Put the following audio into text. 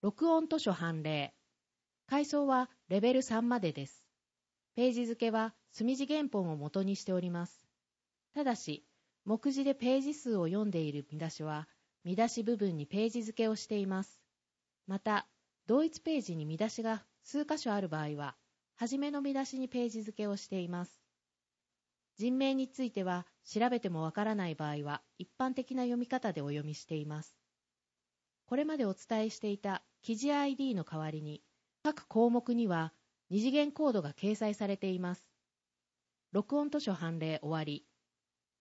録音図書判例。階層はレベル3までです。ページ付けは墨字原本を元にしております。ただし、目次でページ数を読んでいる見出しは、見出し部分にページ付けをしています。また、同一ページに見出しが数箇所ある場合は、はじめの見出しにページ付けをしています。人名については、調べてもわからない場合は、一般的な読み方でお読みしています。これまでお伝えしていた記事 ID の代わりに、各項目には二次元コードが掲載されています。録音図書判例終わり。